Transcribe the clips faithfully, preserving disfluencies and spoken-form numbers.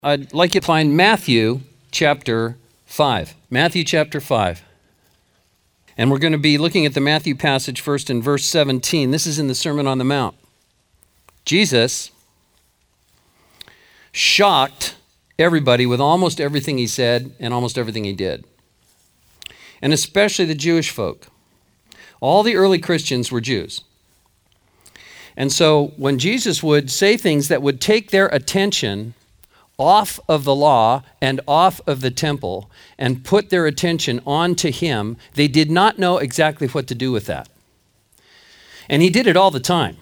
I'd like you to find Matthew chapter five. Matthew chapter five. And we're going to be looking at the Matthew passage first in verse seventeen. This is in the Sermon on the Mount. Jesus shocked everybody with almost everything he said and almost everything he did. And especially the Jewish folk. All the early Christians were Jews. And so when Jesus would say things that would take their attention off of the law and off of the temple and put their attention onto him, they did not know exactly what to do with that. And he did it all the time.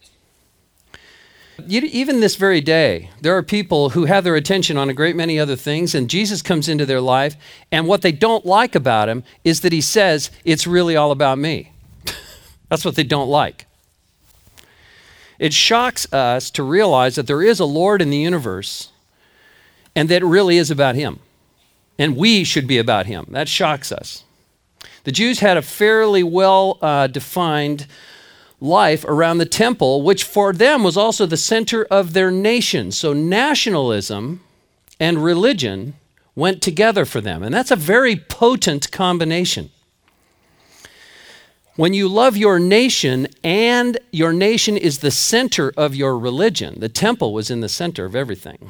Even this very day, there are people who have their attention on a great many other things, and Jesus comes into their life, and what they don't like about him is that he says, it's really all about me. That's what they don't like. It shocks us to realize that there is a Lord in the universe and that it really is about him. And we should be about him. That shocks us. The Jews had a fairly well-defined uh, life around the temple, which for them was also the center of their nation. So nationalism and religion went together for them. And that's a very potent combination. When you love your nation and your nation is the center of your religion, the temple was in the center of everything.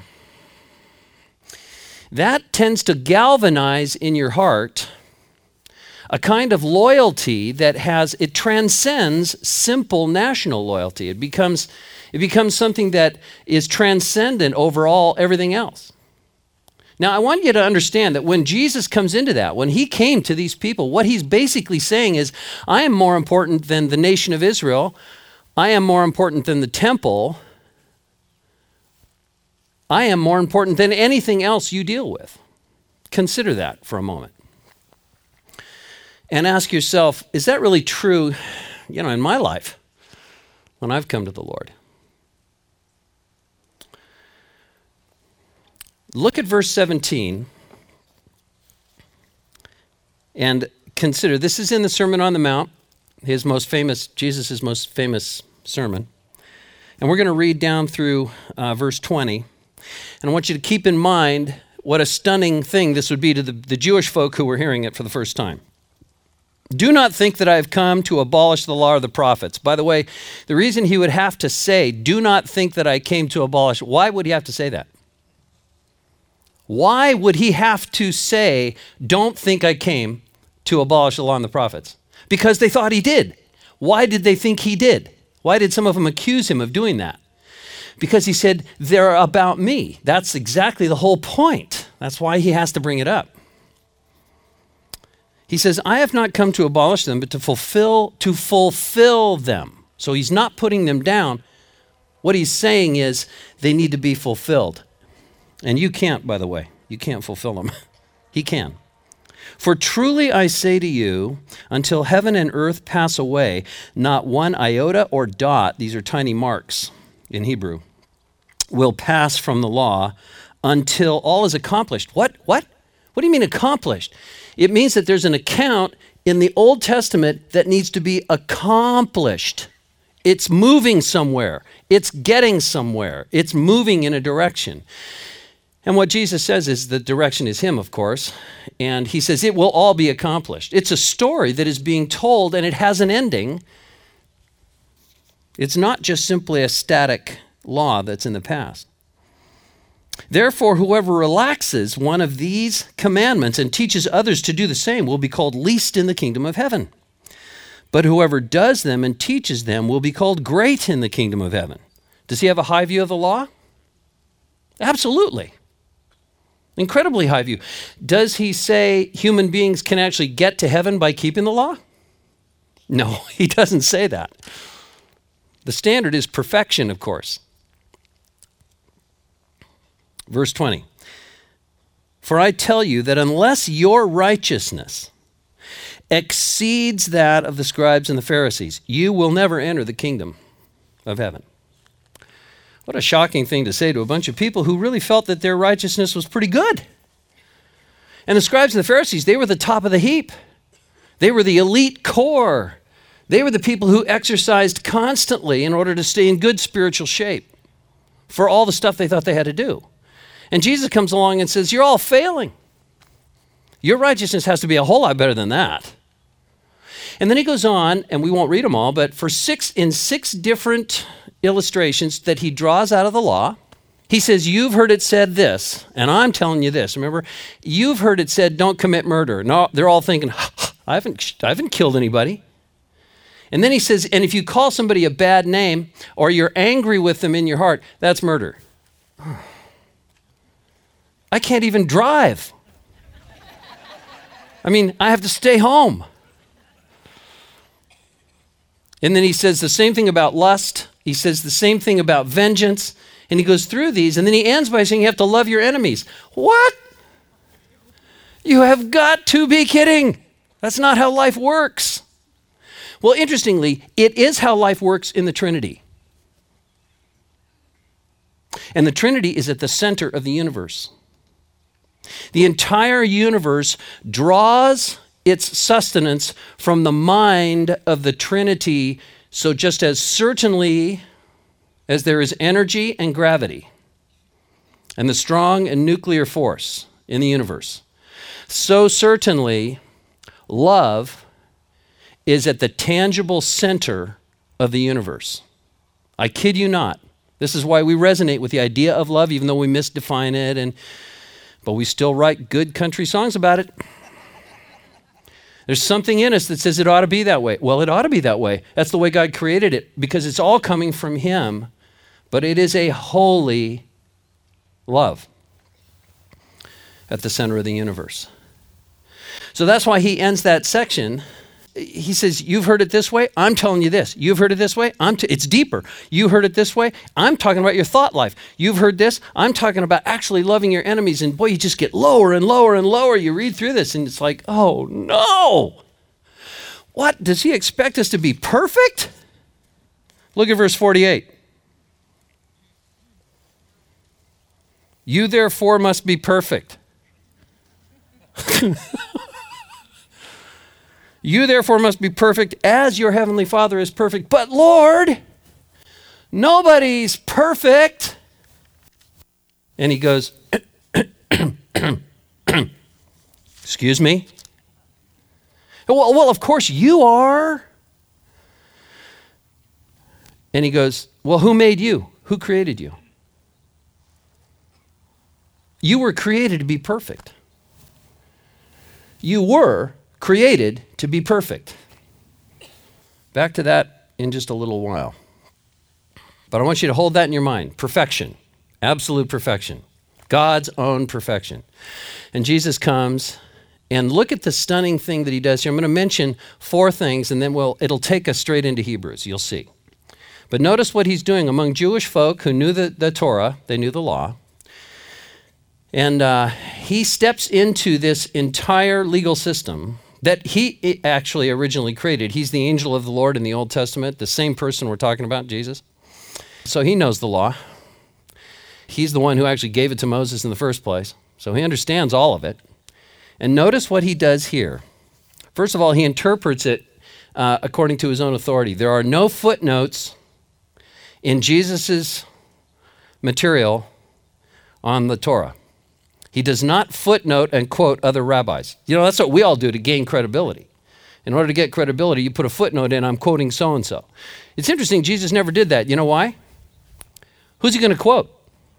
That tends to galvanize in your heart a kind of loyalty that has, it transcends simple national loyalty. It becomes, it becomes something that is transcendent over all everything else. Now, I want you to understand that when Jesus comes into that, when he came to these people, what he's basically saying is, I am more important than the nation of Israel. I am more important than the temple. I am more important than anything else you deal with. Consider that for a moment. And ask yourself, is that really true, you know, in my life when I've come to the Lord? Look at verse seventeen and consider, this is in the Sermon on the Mount, his most famous, Jesus' most famous sermon. And we're going to read down through uh, verse twenty. And I want you to keep in mind what a stunning thing this would be to the, the Jewish folk who were hearing it for the first time. Do not think that I have come to abolish the law or the prophets. By the way, the reason he would have to say, do not think that I came to abolish, why would he have to say that? Why would he have to say, don't think I came to abolish the law and the prophets? Because they thought he did. Why did they think he did? Why did some of them accuse him of doing that? Because he said, they're about me. That's exactly the whole point. That's why he has to bring it up. He says, I have not come to abolish them, but to fulfill, to fulfill them. So he's not putting them down. What he's saying is they need to be fulfilled. And you can't, by the way. You can't fulfill them. He can. For truly I say to you, until heaven and earth pass away, not one iota or dot, these are tiny marks in Hebrew, will pass from the law until all is accomplished. What? What? What do you mean accomplished? It means that there's an account in the Old Testament that needs to be accomplished. It's moving somewhere. It's getting somewhere. It's moving in a direction. And what Jesus says is the direction is him, of course. And he says it will all be accomplished. It's a story that is being told and it has an ending. It's not just simply a static law that's in the past. Therefore, whoever relaxes one of these commandments and teaches others to do the same will be called least in the kingdom of heaven. But whoever does them and teaches them will be called great in the kingdom of heaven. Does he have a high view of the law? Absolutely. Incredibly high view. Does he say human beings can actually get to heaven by keeping the law? No, he doesn't say that. The standard is perfection, of course. Verse twenty, for I tell you that unless your righteousness exceeds that of the scribes and the Pharisees, you will never enter the kingdom of heaven. What a shocking thing to say to a bunch of people who really felt that their righteousness was pretty good. And the scribes and the Pharisees, they were the top of the heap. They were the elite core. They were the people who exercised constantly in order to stay in good spiritual shape for all the stuff they thought they had to do. And Jesus comes along and says, you're all failing. Your righteousness has to be a whole lot better than that. And then he goes on, and we won't read them all, but for six in six different illustrations that he draws out of the law, he says, you've heard it said this, and I'm telling you this. Remember, you've heard it said, don't commit murder. No, they're all thinking, I haven't, I haven't killed anybody. And then he says, and if you call somebody a bad name or you're angry with them in your heart, that's murder. I can't even drive. I mean, I have to stay home. And then he says the same thing about lust. He says the same thing about vengeance. And he goes through these, and then he ends by saying you have to love your enemies. What? You have got to be kidding. That's not how life works. Well, interestingly, it is how life works in the Trinity. And the Trinity is at the center of the universe. The entire universe draws its sustenance from the mind of the Trinity. So just as certainly as there is energy and gravity and the strong and nuclear force in the universe, so certainly love is at the tangible center of the universe. I kid you not. This is why we resonate with the idea of love, even though we misdefine it, and but we still write good country songs about it. There's something in us that says it ought to be that way. Well, it ought to be that way. That's the way God created it, because it's all coming from him, but it is a holy love at the center of the universe. So that's why he ends that section. He says, you've heard it this way, I'm telling you this. You've heard it this way, I'm t- it's deeper. You heard it this way, I'm talking about your thought life. You've heard this, I'm talking about actually loving your enemies. And boy, you just get lower and lower and lower. You read through this and it's like, oh no. What, does he expect us to be perfect? Look at verse forty-eight. You therefore must be perfect. You therefore must be perfect as your heavenly Father is perfect. But Lord, nobody's perfect. And he goes, excuse me? Well, well, of course you are. And he goes, well, who made you? Who created you? You were created to be perfect. You were created to be perfect. Back to that in just a little while. But I want you to hold that in your mind. Perfection, absolute perfection, God's own perfection. And Jesus comes, and look at the stunning thing that he does here. I'm going to mention four things, and then we'll, it'll take us straight into Hebrews. You'll see. But notice what he's doing among Jewish folk who knew the, the Torah, they knew the law. And uh, he steps into this entire legal system that he actually originally created. He's the angel of the Lord in the Old Testament, the same person we're talking about, Jesus. So he knows the law. He's the one who actually gave it to Moses in the first place. So he understands all of it. And notice what he does here. First of all, he interprets it uh, according to his own authority. There are no footnotes in Jesus's material on the Torah. He does not footnote and quote other rabbis. You know, that's what we all do to gain credibility. In order to get credibility, you put a footnote in, I'm quoting so-and-so. It's interesting, Jesus never did that. You know why? Who's he going to quote?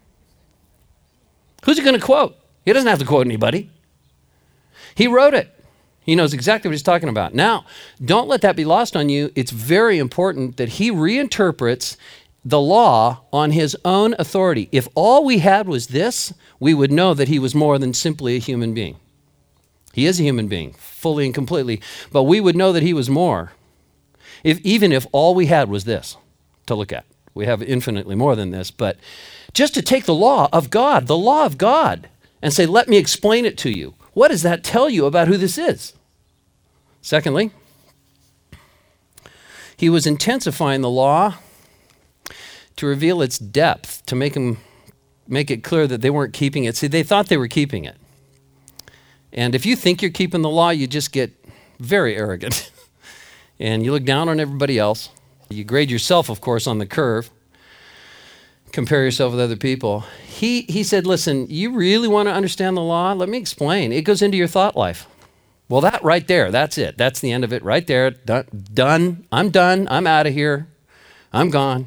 Who's he going to quote? He doesn't have to quote anybody. He wrote it. He knows exactly what he's talking about. Now, don't let that be lost on you. It's very important that he reinterprets the law on his own authority. If all we had was this, we would know that he was more than simply a human being. He is a human being, fully and completely, but we would know that he was more, if, even if all we had was this to look at. We have infinitely more than this, but just to take the law of God, the law of God, and say, let me explain it to you. What does that tell you about who this is? Secondly, he was intensifying the law to reveal its depth, to make them make it clear that they weren't keeping it. See, they thought they were keeping it. And if you think you're keeping the law, you just get very arrogant. And you look down on everybody else. You grade yourself, of course, on the curve. compare yourself with other people. He, he said, listen, you really want to understand the law? Let me explain. It goes into your thought life. Well, that right there, that's it. That's the end of it right there. Done. done. I'm done. I'm out of here. I'm gone.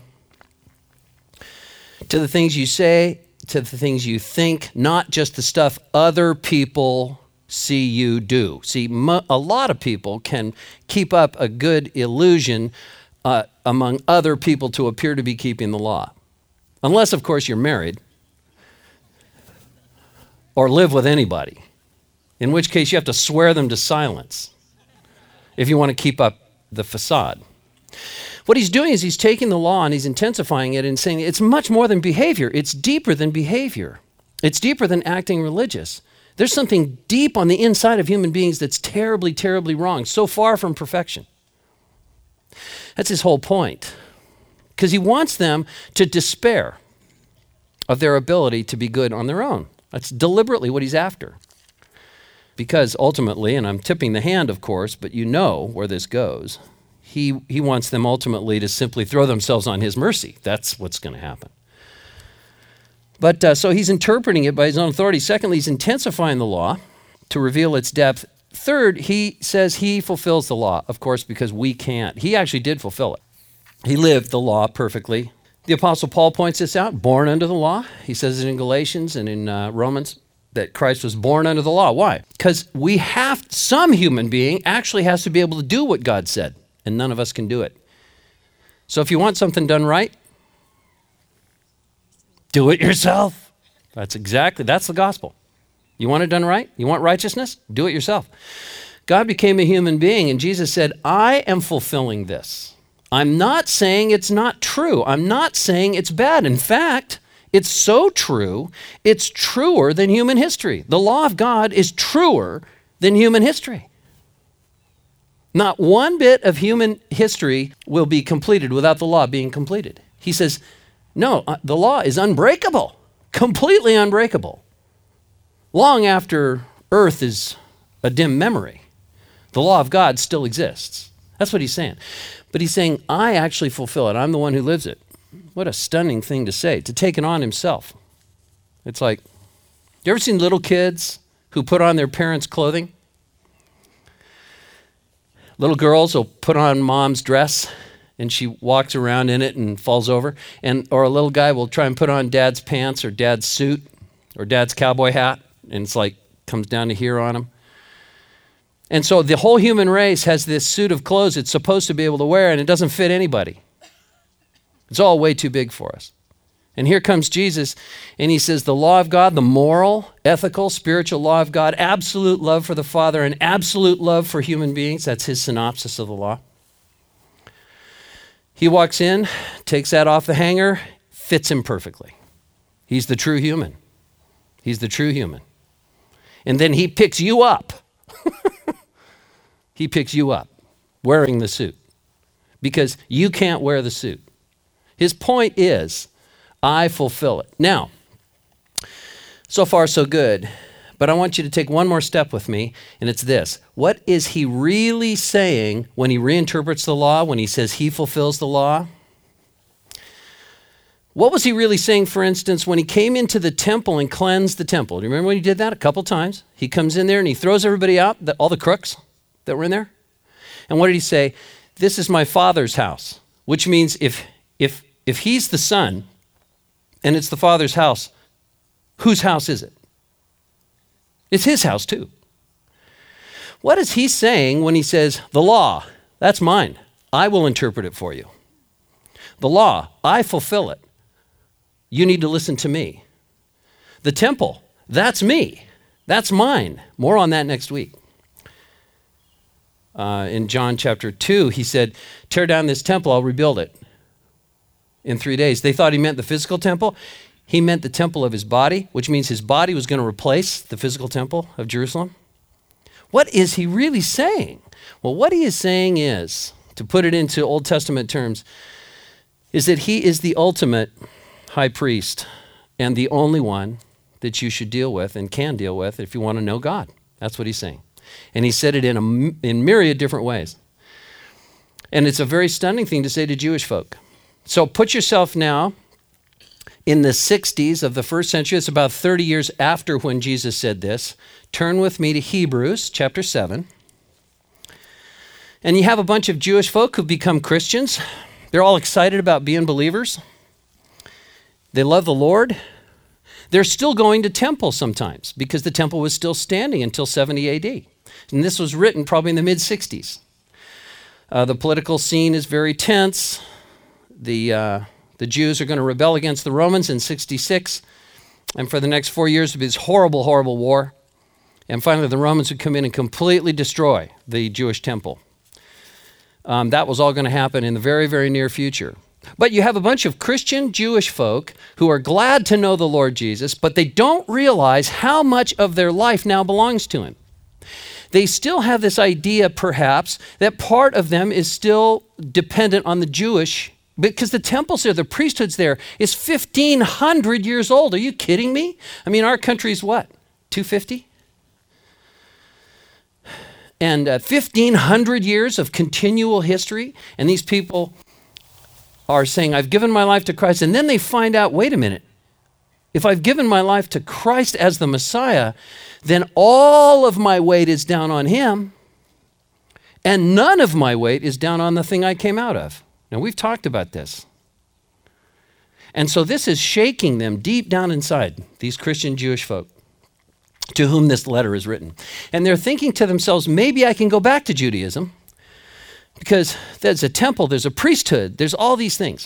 To the things you say, to the things you think, not just the stuff other people see you do. See, mo- a lot of people can keep up a good illusion uh, among other people to appear to be keeping the law. Unless, of course, you're married or live with anybody, in which case you have to swear them to silence if you want to keep up the facade. What he's doing is he's taking the law and he's intensifying it and saying it's much more than behavior. It's deeper than behavior. It's deeper than acting religious. There's something deep on the inside of human beings that's terribly, terribly wrong, so far from perfection. That's his whole point. Because he wants them to despair of their ability to be good on their own. That's deliberately what he's after. Because ultimately, and I'm tipping the hand, of course, but you know where this goes, he, he wants them ultimately to simply throw themselves on his mercy. That's what's going to happen. But uh, so he's interpreting it by his own authority. Secondly, he's intensifying the law to reveal its depth. Third, he says he fulfills the law, of course, because we can't. He actually did fulfill it. He lived the law perfectly. The Apostle Paul points this out, born under the law. He says it in Galatians and in uh, Romans that Christ was born under the law. Why? Because we have, some human being actually has to be able to do what God said, and none of us can do it. So if you want something done right, do it yourself. That's exactly, that's the gospel. You want it done right? You want righteousness? Do it yourself. God became a human being, and Jesus said, I am fulfilling this. I'm not saying it's not true. I'm not saying it's bad. In fact, it's so true, it's truer than human history. The law of God is truer than human history. Not one bit of human history will be completed without the law being completed. He says, no, uh, the law is unbreakable, completely unbreakable. Long after earth is a dim memory, the law of God still exists. That's what he's saying. But he's saying, I actually fulfill it. I'm the one who lives it. What a stunning thing to say, to take it on himself. It's like, you ever seen little kids who put on their parents' clothing? Little girls will put on mom's dress and she walks around in it and falls over. And or a little guy will try and put on dad's pants or dad's suit or dad's cowboy hat, and it's like comes down to here on him. And so the whole human race has this suit of clothes it's supposed to be able to wear, and it doesn't fit anybody. It's all way too big for us. And here comes Jesus, and he says the law of God, the moral, ethical, spiritual law of God, absolute love for the Father and absolute love for human beings. That's his synopsis of the law. He walks in, takes that off the hanger, fits him perfectly. He's the true human. He's the true human. And then he picks you up. He picks you up wearing the suit because you can't wear the suit. His point is, I fulfill it. Now, so far so good, but I want you to take one more step with me, and it's this. What is he really saying when he reinterprets the law, when he says he fulfills the law? What was he really saying, for instance, when he came into the temple and cleansed the temple? Do you remember when he did that a couple times? He comes in there and he throws everybody out, the, all the crooks that were in there. And what did he say? This is my Father's house, which means if if if he's the Son and it's the Father's house, whose house is it? It's his house too. What is he saying when he says, the law, that's mine. I will interpret it for you. The law, I fulfill it. You need to listen to me. The temple, that's me. That's mine. More on that next week. Uh, in John chapter two, he said, tear down this temple, I'll rebuild it in three days. They thought he meant the physical temple. He meant the temple of his body, which means his body was going to replace the physical temple of Jerusalem. What is he really saying? Well, what he is saying is, to put it into Old Testament terms, is that he is the ultimate high priest and the only one that you should deal with and can deal with if you want to know God. That's what he's saying. And he said it in a in myriad different ways. And it's a very stunning thing to say to Jewish folk. So put yourself now in the sixties of the first century. It's about thirty years after when Jesus said this. Turn with me to Hebrews chapter seven. And you have a bunch of Jewish folk who've become Christians. They're all excited about being believers. They love the Lord. They're still going to temple sometimes because the temple was still standing until seventy A D. And this was written probably in the mid-sixties. Uh, the political scene is very tense. The, uh, the Jews are going to rebel against the Romans in sixty-six. And for the next four years, it would be this horrible, horrible war. And finally, the Romans would come in and completely destroy the Jewish temple. Um, that was all going to happen in the very, very near future. But you have a bunch of Christian Jewish folk who are glad to know the Lord Jesus, but they don't realize how much of their life now belongs to him. They still have this idea, perhaps, that part of them is still dependent on the Jewish, because the temples there, the priesthoods there, is fifteen hundred years old. Are you kidding me? I mean, our country's what, two fifty? And uh, fifteen hundred years of continual history, and these people are saying, I've given my life to Christ, and then they find out, wait a minute, if I've given my life to Christ as the Messiah, then all of my weight is down on him, and none of my weight is down on the thing I came out of. Now, we've talked about this. And so this is shaking them deep down inside, these Christian Jewish folk, to whom this letter is written. And they're thinking to themselves, maybe I can go back to Judaism, because there's a temple, there's a priesthood, there's all these things.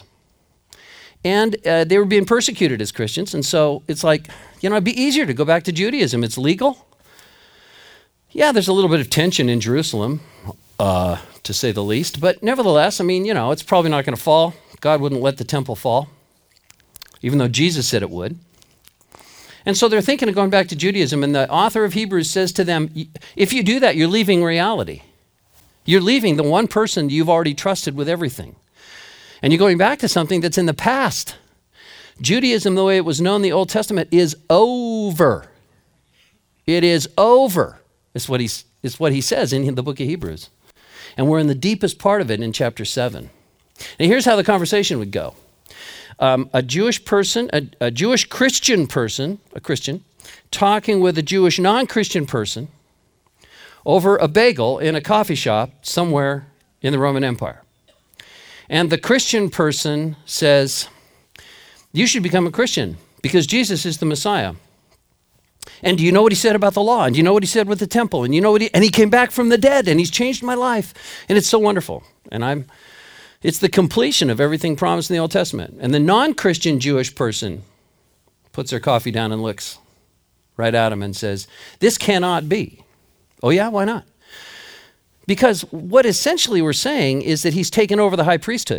And uh, they were being persecuted as Christians, and so it's like, you know, it'd be easier to go back to Judaism. It's legal. Yeah, there's a little bit of tension in Jerusalem, uh, to say the least, but nevertheless, I mean, you know, it's probably not going to fall. God wouldn't let the temple fall, even though Jesus said it would. And so they're thinking of going back to Judaism, and the author of Hebrews says to them, if you do that, you're leaving reality. You're leaving the one person you've already trusted with everything. And you're going back to something that's in the past. Judaism, the way it was known in the Old Testament, is over. It is over. It's what, he's, it's what he says in the book of Hebrews. And we're in the deepest part of it in chapter seven. Now here's how the conversation would go. Um, a Jewish person, a, a Jewish Christian person, a Christian, talking with a Jewish non-Christian person over a bagel in a coffee shop somewhere in the Roman Empire. And the Christian person says, you should become a Christian because Jesus is the Messiah. And do you know what he said about the law? And do you know what he said with the temple? And you know what he, and he came back from the dead and he's changed my life. And it's so wonderful. And I'm, it's the completion of everything promised in the Old Testament. And the non-Christian Jewish person puts their coffee down and looks right at him and says, this cannot be. Oh yeah, why not? Because what essentially we're saying is that he's taken over the high priesthood.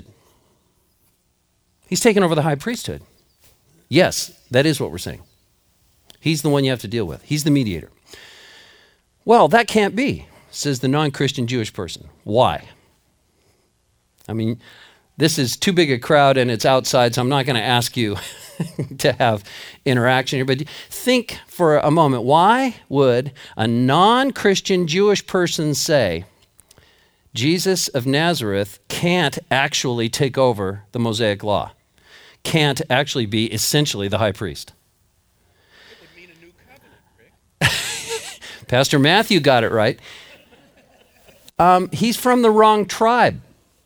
He's taken over the high priesthood. Yes, that is what we're saying. He's the one you have to deal with. He's the mediator. Well, that can't be, says the non-Christian Jewish person. Why? I mean, this is too big a crowd and it's outside, so I'm not going to ask you to have interaction here. But think for a moment, why would a non-Christian Jewish person say Jesus of Nazareth can't actually take over the Mosaic law, can't actually be essentially the high priest? It would mean a new covenant, Rick. Pastor Matthew got it right. Um, he's from the wrong tribe.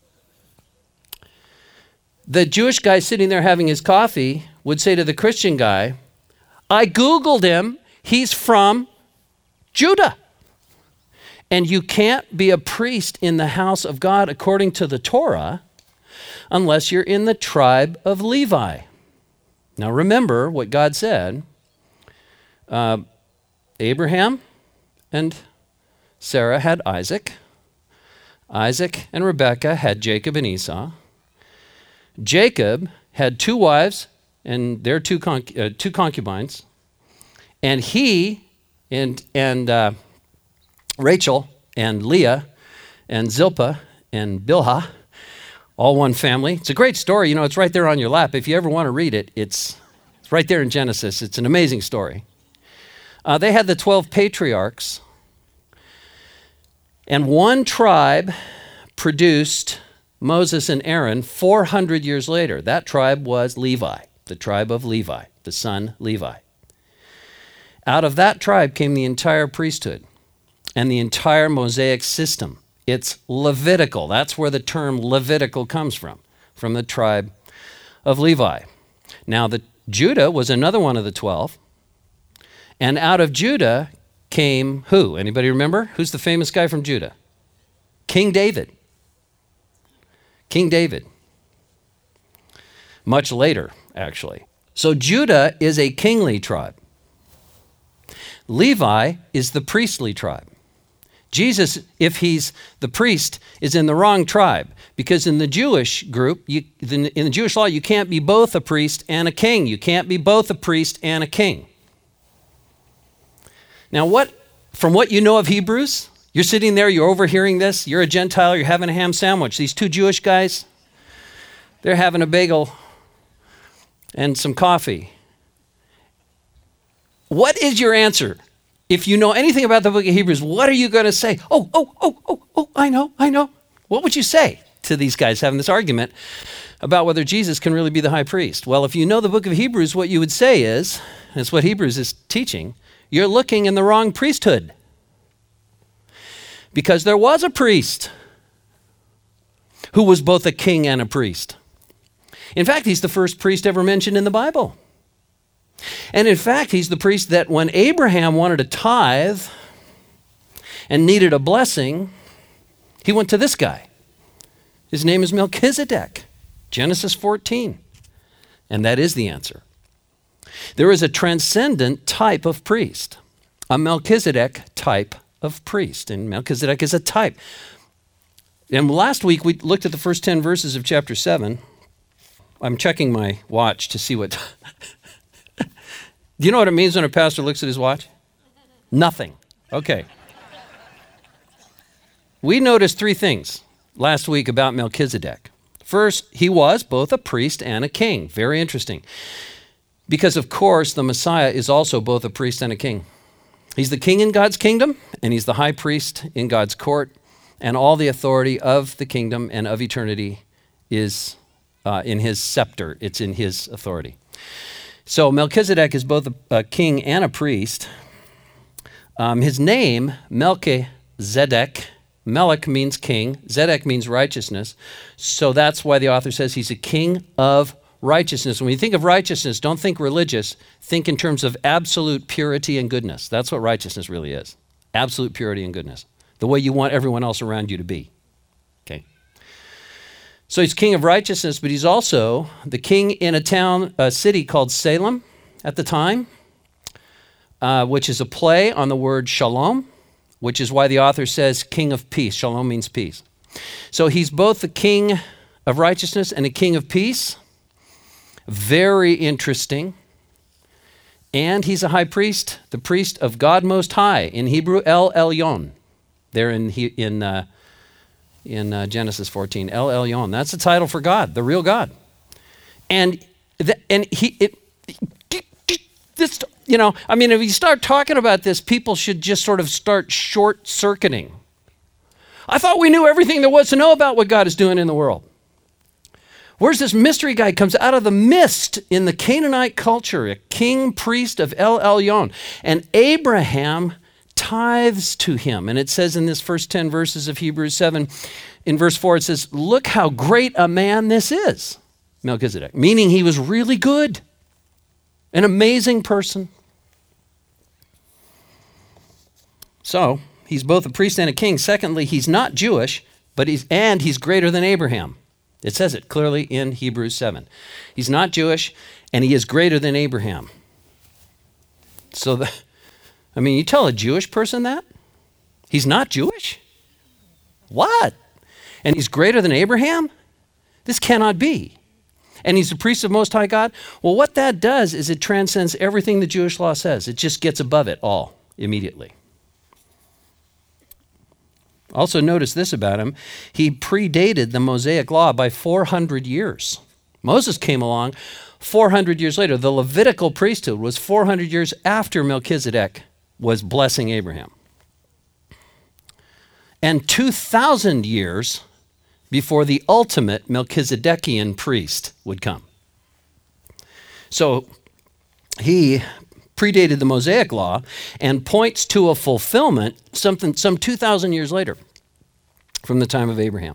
The Jewish guy sitting there having his coffee would say to the Christian guy, I Googled him, he's from Judah. And you can't be a priest in the house of God according to the Torah unless you're in the tribe of Levi. Now remember what God said. Uh, Abraham and Sarah had Isaac. Isaac and Rebekah had Jacob and Esau. Jacob had two wives and their two, conc- uh, two concubines. And he and, and uh, Rachel and Leah and Zilpah and Bilhah, all one family. It's a great story. You know, it's right there on your lap. If you ever want to read it, it's, it's right there in Genesis. It's an amazing story. Uh, they had the twelve patriarchs, and one tribe produced Moses and Aaron four hundred years later. That tribe was Levi. the tribe of Levi, the son Levi. Out of that tribe came the entire priesthood and the entire Mosaic system. It's Levitical. That's where the term Levitical comes from, from the tribe of Levi. Now, the Judah was another one of the twelve. And out of Judah came who? Anybody remember? Who's the famous guy from Judah? King David. King David. Much later, actually. So Judah is a kingly tribe. Levi is the priestly tribe. Jesus, if he's the priest, is in the wrong tribe, because in the Jewish group, you, in the Jewish law, you can't be both a priest and a king. You can't be both a priest and a king. Now, what, from what you know of Hebrews, you're sitting there, you're overhearing this, you're a Gentile, you're having a ham sandwich. These two Jewish guys, they're having a bagel and some coffee. What is your answer? If you know anything about the book of Hebrews, what are you going to say? Oh, oh, oh, oh, oh, I know, I know. What would you say to these guys having this argument about whether Jesus can really be the high priest? Well, if you know the book of Hebrews, what you would say is, and it's what Hebrews is teaching, you're looking in the wrong priesthood. Because there was a priest who was both a king and a priest. In fact, he's the first priest ever mentioned in the Bible. And in fact, he's the priest that when Abraham wanted a tithe and needed a blessing, he went to this guy. His name is Melchizedek, Genesis fourteen. And that is the answer. There is a transcendent type of priest, a Melchizedek type of priest. And Melchizedek is a type. And last week we looked at the first ten verses of chapter seven. I'm checking my watch to see what... Do you know what it means when a pastor looks at his watch? Nothing. Okay. We noticed three things last week about Melchizedek. First, he was both a priest and a king. Very interesting. Because, of course, the Messiah is also both a priest and a king. He's the king in God's kingdom, and he's the high priest in God's court, and all the authority of the kingdom and of eternity is uh, in his scepter. It's in his authority. So Melchizedek is both a, a king and a priest. Um, his name, Melchizedek, Melech means king, Zedek means righteousness. So that's why the author says he's a king of righteousness. When you think of righteousness, don't think religious. Think in terms of absolute purity and goodness. That's what righteousness really is. Absolute purity and goodness. The way you want everyone else around you to be. Okay. So he's king of righteousness, but he's also the king in a town, a city called Salem at the time, uh, which is a play on the word shalom, which is why the author says king of peace. Shalom means peace. So he's both the king of righteousness and a king of peace. Very interesting. And he's a high priest, the priest of God Most High. In Hebrew, El Elyon. There in, in uh, in uh, Genesis fourteen, El Elyon. That's the title for God, the real God. And the, and he, it, this, you know, I mean, if you start talking about this, people should just sort of start short-circuiting. I thought we knew everything there was to know about what God is doing in the world. Where's this mystery guy? Comes out of the mist in the Canaanite culture, a king priest of El Elyon. And Abraham tithes to him. And it says in this first ten verses of Hebrews seven, in verse four, it says, look how great a man this is, Melchizedek, meaning he was really good, an amazing person. So he's both a priest and a king. Secondly, he's not Jewish, but he's, and he's greater than Abraham. It says it clearly in Hebrews seven. He's not Jewish, and he is greater than Abraham. So the, I mean, you tell a Jewish person that? He's not Jewish? What? And he's greater than Abraham? This cannot be. And he's the priest of Most High God? Well, what that does is it transcends everything the Jewish law says. It just gets above it all immediately. Also notice this about him. He predated the Mosaic law by four hundred years. Moses came along four hundred years later. The Levitical priesthood was four hundred years after Melchizedek was blessing Abraham. And two thousand years before the ultimate Melchizedekian priest would come. So he predated the Mosaic law and points to a fulfillment something some two thousand years later from the time of Abraham.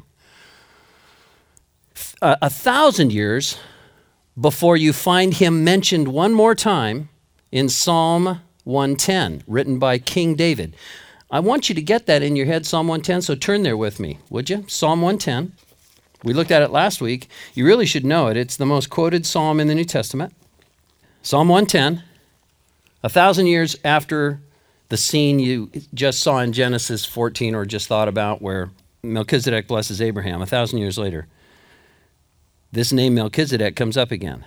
A, a thousand years before you find him mentioned one more time in Psalm one ten, written by King David. I want you to get that in your head, Psalm one ten, so turn there with me, would you? Psalm one ten. We looked at it last week. You really should know it. It's the most quoted psalm in the New Testament. Psalm one ten, a thousand years after the scene you just saw in Genesis fourteen or just thought about where Melchizedek blesses Abraham, a thousand years later, this name Melchizedek comes up again.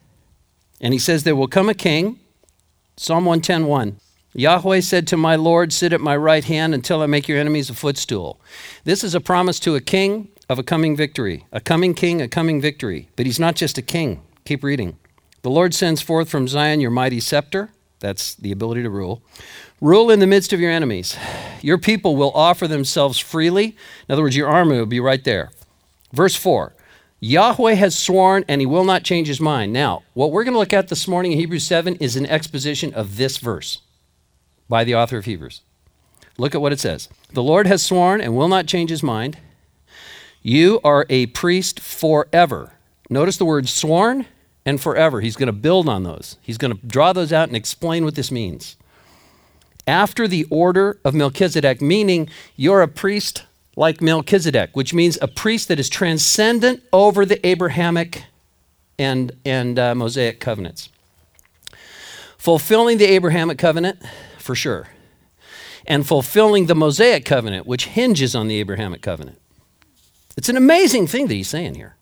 And he says, there will come a king, Psalm one ten, one. Yahweh said to my Lord, sit at my right hand until I make your enemies a footstool. This is a promise to a king of a coming victory, a coming king, a coming victory. But he's not just a king. Keep reading. The Lord sends forth from Zion your mighty scepter. That's the ability to rule. Rule in the midst of your enemies. Your people will offer themselves freely. In other words, your army will be right there. Verse four. Yahweh has sworn and he will not change his mind. Now, what we're going to look at this morning in Hebrews seven is an exposition of this verse by the author of Hebrews. Look at what it says. The Lord has sworn and will not change his mind. You are a priest forever. Notice the word sworn and forever. He's going to build on those. He's going to draw those out and explain what this means. After the order of Melchizedek, meaning you're a priest like Melchizedek, which means a priest that is transcendent over the Abrahamic and, and uh, Mosaic covenants. Fulfilling the Abrahamic covenant, for sure. And fulfilling the Mosaic covenant, which hinges on the Abrahamic covenant. It's an amazing thing that he's saying here.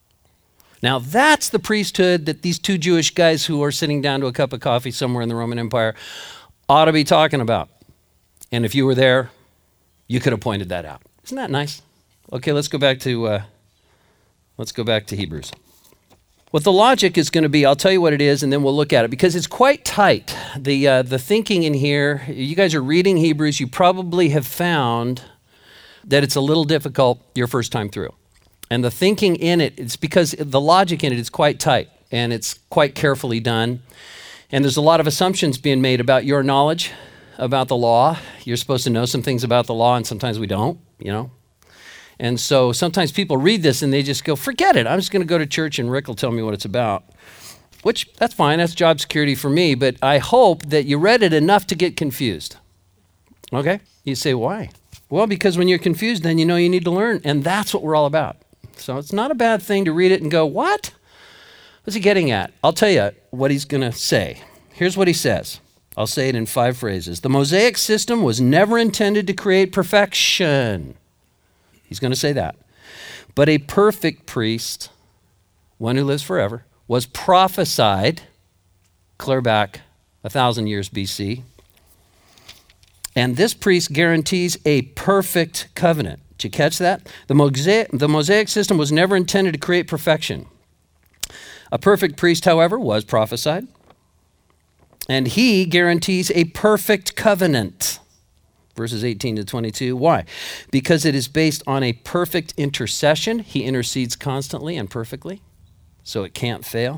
Now, that's the priesthood that these two Jewish guys who are sitting down to a cup of coffee somewhere in the Roman Empire ought to be talking about. And if you were there, you could have pointed that out. Isn't that nice? Okay, let's go back to uh, let's go back to Hebrews. What the logic is going to be, I'll tell you what it is, and then we'll look at it, because it's quite tight. The uh, the thinking in here, you guys are reading Hebrews, you probably have found that it's a little difficult your first time through. And the thinking in it, it's because the logic in it is quite tight, and it's quite carefully done. And there's a lot of assumptions being made about your knowledge about the law. You're supposed to know some things about the law, and sometimes we don't, you know. And so sometimes people read this and they just go, forget it. I'm just going to go to church and Rick will tell me what it's about. Which, that's fine. That's job security for me. But I hope that you read it enough to get confused. Okay? You say, why? Well, because when you're confused, then you know you need to learn. And that's what we're all about. So it's not a bad thing to read it and go, what? What's he getting at? I'll tell you what he's going to say. Here's what he says. I'll say it in five phrases. The Mosaic system was never intended to create perfection. He's going to say that. But a perfect priest, one who lives forever, was prophesied clear back a thousand years B C. And this priest guarantees a perfect covenant. Did you catch that? The Mosaic, the Mosaic system was never intended to create perfection. A perfect priest, however, was prophesied. And he guarantees a perfect covenant. Verses eighteen to twenty-two. Why? Because it is based on a perfect intercession. He intercedes constantly and perfectly, so it can't fail.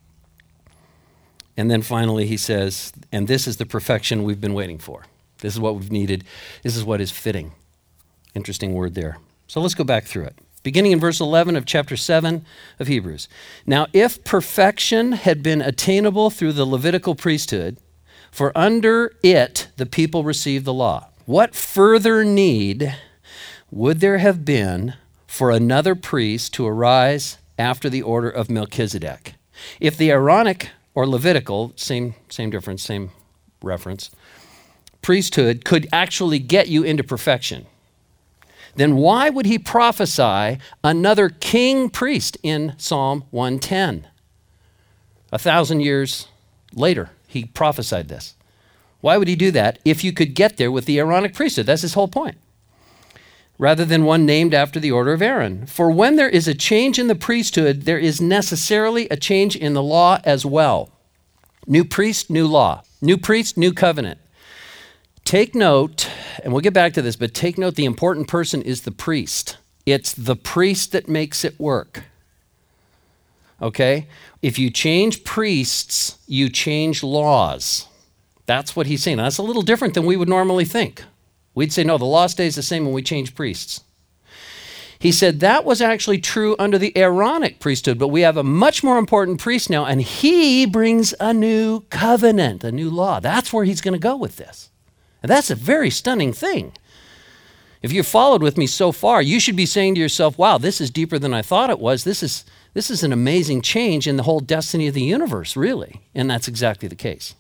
And then finally he says, and this is the perfection we've been waiting for. This is what we've needed. This is what is fitting. Interesting word there. So let's go back through it. Beginning in verse eleven of chapter seven of Hebrews. Now, if perfection had been attainable through the Levitical priesthood, for under it the people received the law, what further need would there have been for another priest to arise after the order of Melchizedek? If the Aaronic or Levitical, same, same difference, same reference, priesthood could actually get you into perfection, then why would he prophesy another king priest in Psalm one ten? A thousand years later, he prophesied this. Why would he do that if you could get there with the Aaronic priesthood? That's his whole point. Rather than one named after the order of Aaron. For when there is a change in the priesthood, there is necessarily a change in the law as well. New priest, new law. New priest, new covenant. Take note, and we'll get back to this, but take note the important person is the priest. It's the priest that makes it work. Okay? If you change priests, you change laws. That's what he's saying. Now, that's a little different than we would normally think. We'd say, no, the law stays the same when we change priests. He said that was actually true under the Aaronic priesthood, but we have a much more important priest now, and he brings a new covenant, a new law. That's where he's going to go with this. And that's a very stunning thing. If you've followed with me so far, you should be saying to yourself, wow, this is deeper than I thought it was. This is, this is an amazing change in the whole destiny of the universe, really. And that's exactly the case.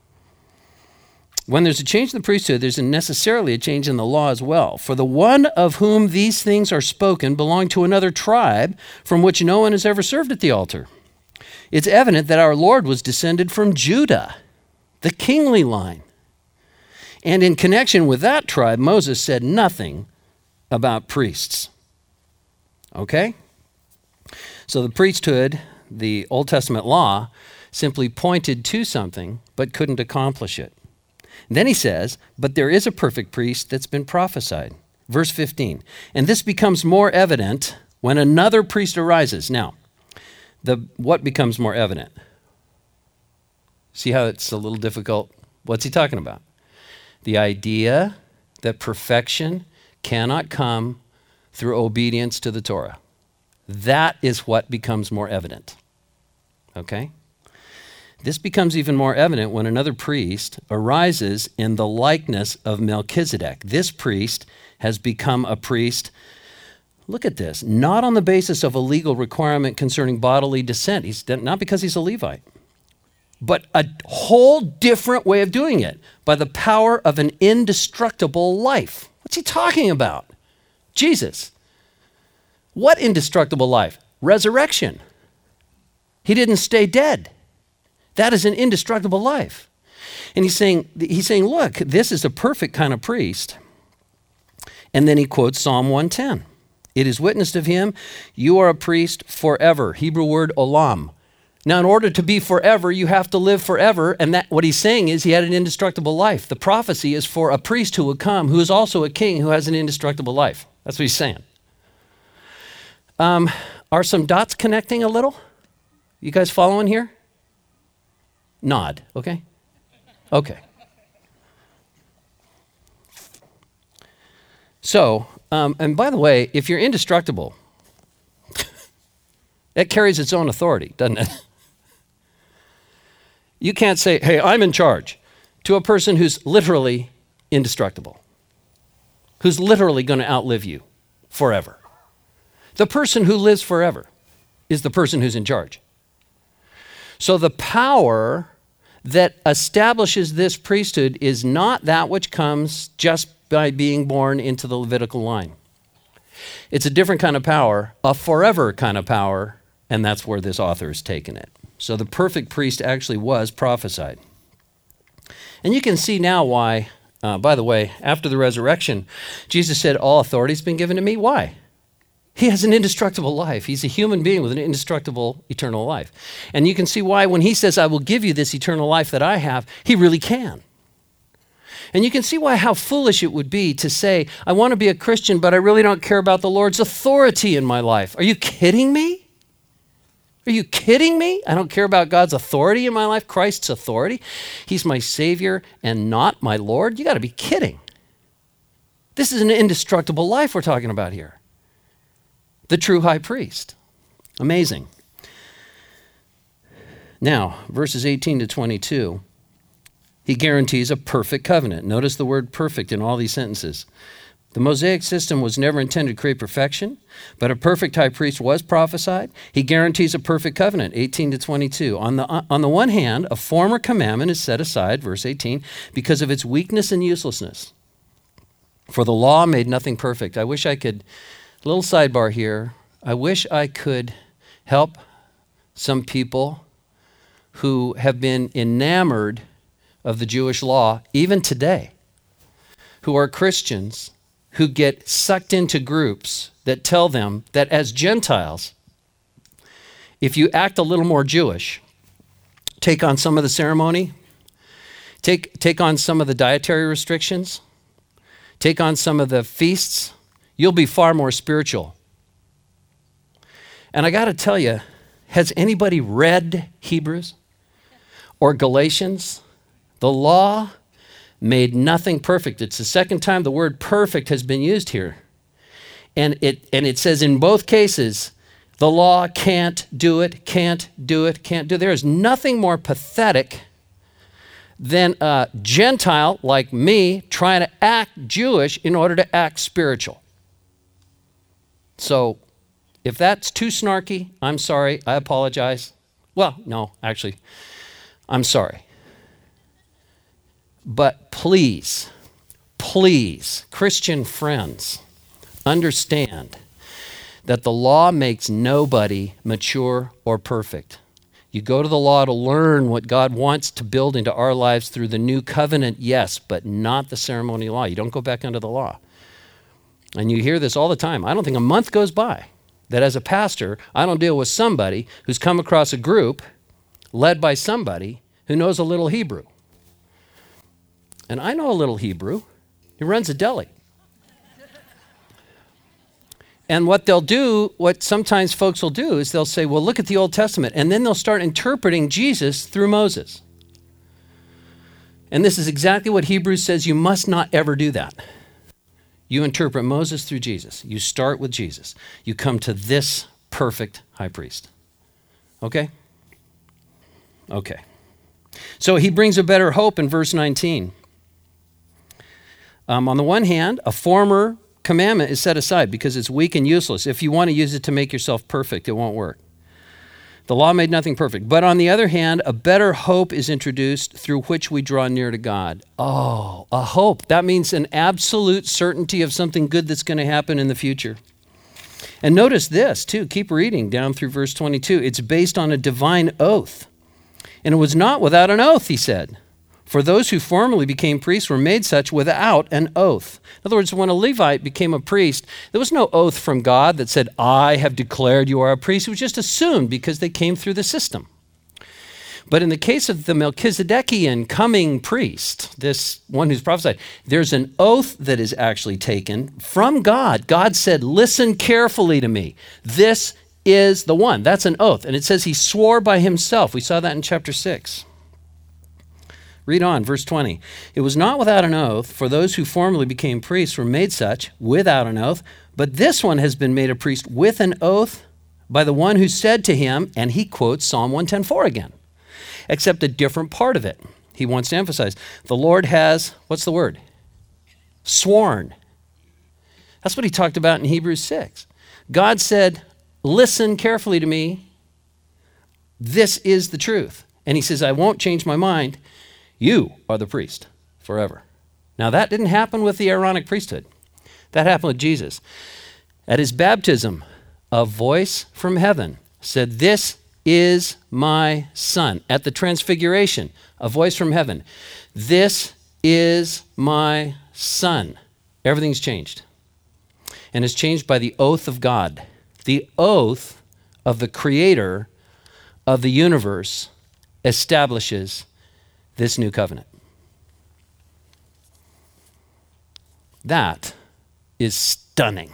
When there's a change in the priesthood, there's necessarily a change in the law as well. For the one of whom these things are spoken belonged to another tribe from which no one has ever served at the altar. It's evident that our Lord was descended from Judah, the kingly line. And in connection with that tribe, Moses said nothing about priests. Okay? So the priesthood, the Old Testament law, simply pointed to something but couldn't accomplish it. Then he says, but there is a perfect priest that's been prophesied. Verse fifteen, and this becomes more evident when another priest arises. Now, the what becomes more evident? See how it's a little difficult? What's he talking about? The idea that perfection cannot come through obedience to the Torah. That is what becomes more evident. Okay? This becomes even more evident when another priest arises in the likeness of Melchizedek. This priest has become a priest, look at this, not on the basis of a legal requirement concerning bodily descent. He's not because he's a Levite, but a whole different way of doing it by the power of an indestructible life. What's he talking about? Jesus. What indestructible life? Resurrection. He didn't stay dead. That is an indestructible life. And he's saying, he's saying, look, this is a perfect kind of priest. And then he quotes Psalm one ten. It is witnessed of him, you are a priest forever. Hebrew word olam. Now, in order to be forever, you have to live forever. And that what he's saying is he had an indestructible life. The prophecy is for a priest who would come, who is also a king who has an indestructible life. That's what he's saying. Um, are some dots connecting a little? You guys following here? Nod, okay? Okay. So, um, and by the way, if you're indestructible, it carries its own authority, doesn't it? You can't say, hey, I'm in charge, to a person who's literally indestructible, who's literally going to outlive you forever. The person who lives forever is the person who's in charge. So the power that establishes this priesthood is not that which comes just by being born into the Levitical line. It's a different kind of power, a forever kind of power, and that's where this author has taken it. So the perfect priest actually was prophesied. And you can see now why, uh, by the way, after the resurrection, Jesus said, all authority has been given to me. Why? He has an indestructible life. He's a human being with an indestructible eternal life. And you can see why when he says, I will give you this eternal life that I have, he really can. And you can see why how foolish it would be to say, I want to be a Christian, but I really don't care about the Lord's authority in my life. Are you kidding me? Are you kidding me? I don't care about God's authority in my life, Christ's authority. He's my Savior and not my Lord. You got to be kidding. This is an indestructible life we're talking about here. The true high priest. Amazing. Now, verses eighteen to twenty-two, he guarantees a perfect covenant. Notice the word perfect in all these sentences. The Mosaic system was never intended to create perfection, but a perfect high priest was prophesied. He guarantees a perfect covenant, eighteen to twenty-two. On the, on the one hand, a former commandment is set aside, verse eighteen, because of its weakness and uselessness. For the law made nothing perfect. I wish I could... Little sidebar here. I wish I could help some people who have been enamored of the Jewish law, even today, who are Christians, who get sucked into groups that tell them that as Gentiles, if you act a little more Jewish, take on some of the ceremony, take, take on some of the dietary restrictions, take on some of the feasts, you'll be far more spiritual. And I got to tell you, Has anybody read Hebrews or Galatians? The law made nothing perfect. It's the second time the word perfect has been used here. And it, and it says in both cases, the law can't do it, can't do it, can't do it. There is nothing more pathetic than a Gentile like me trying to act Jewish in order to act spiritual. So if that's too snarky, I'm sorry, I apologize. Well, no, actually, I'm sorry. But please, please, Christian friends, understand that the law makes nobody mature or perfect. You go to the law to learn what God wants to build into our lives through the new covenant, yes, but not the ceremonial law. You don't go back under the law. And you hear this all the time. I don't think a month goes by that as a pastor, I don't deal with somebody who's come across a group led by somebody who knows a little Hebrew. And I know a little Hebrew. He runs a deli. And what they'll do, what sometimes folks will do is they'll say, well, look at the Old Testament. And then they'll start interpreting Jesus through Moses. And this is exactly what Hebrews says. You must not ever do that. You interpret Moses through Jesus. You start with Jesus. You come to this perfect high priest. Okay? Okay. So he brings a better hope in verse nineteen. Um, on the one hand, a former commandment is set aside because it's weak and useless. If you want to use it to make yourself perfect, it won't work. The law made nothing perfect. But on the other hand, a better hope is introduced through which we draw near to God. Oh, a hope. That means an absolute certainty of something good that's going to happen in the future. And notice this, too. Keep reading down through verse twenty-two. It's based on a divine oath. And it was not without an oath, he said. For those who formerly became priests were made such without an oath. In other words, when a Levite became a priest, there was no oath from God that said, I have declared you are a priest. It was just assumed because they came through the system. But in the case of the Melchizedekian coming priest, this one who's prophesied, there's an oath that is actually taken from God. God said, listen carefully to me. This is the one. That's an oath. And it says he swore by himself. We saw that in chapter six. Read on, verse twenty. It was not without an oath, for those who formerly became priests were made such without an oath, but this one has been made a priest with an oath by the one who said to him, and he quotes Psalm one ten four again, except a different part of it. He wants to emphasize, the Lord has, what's the word? Sworn. That's what he talked about in Hebrews six. God said, listen carefully to me. This is the truth. And he says, I won't change my mind. You are the priest forever. Now that didn't happen with the Aaronic priesthood. That happened with Jesus. At his baptism, a voice from heaven said, this is my son. At the transfiguration, a voice from heaven, this is my son. Everything's changed. And it's changed by the oath of God. The oath of the creator of the universe establishes this new covenant. That is stunning.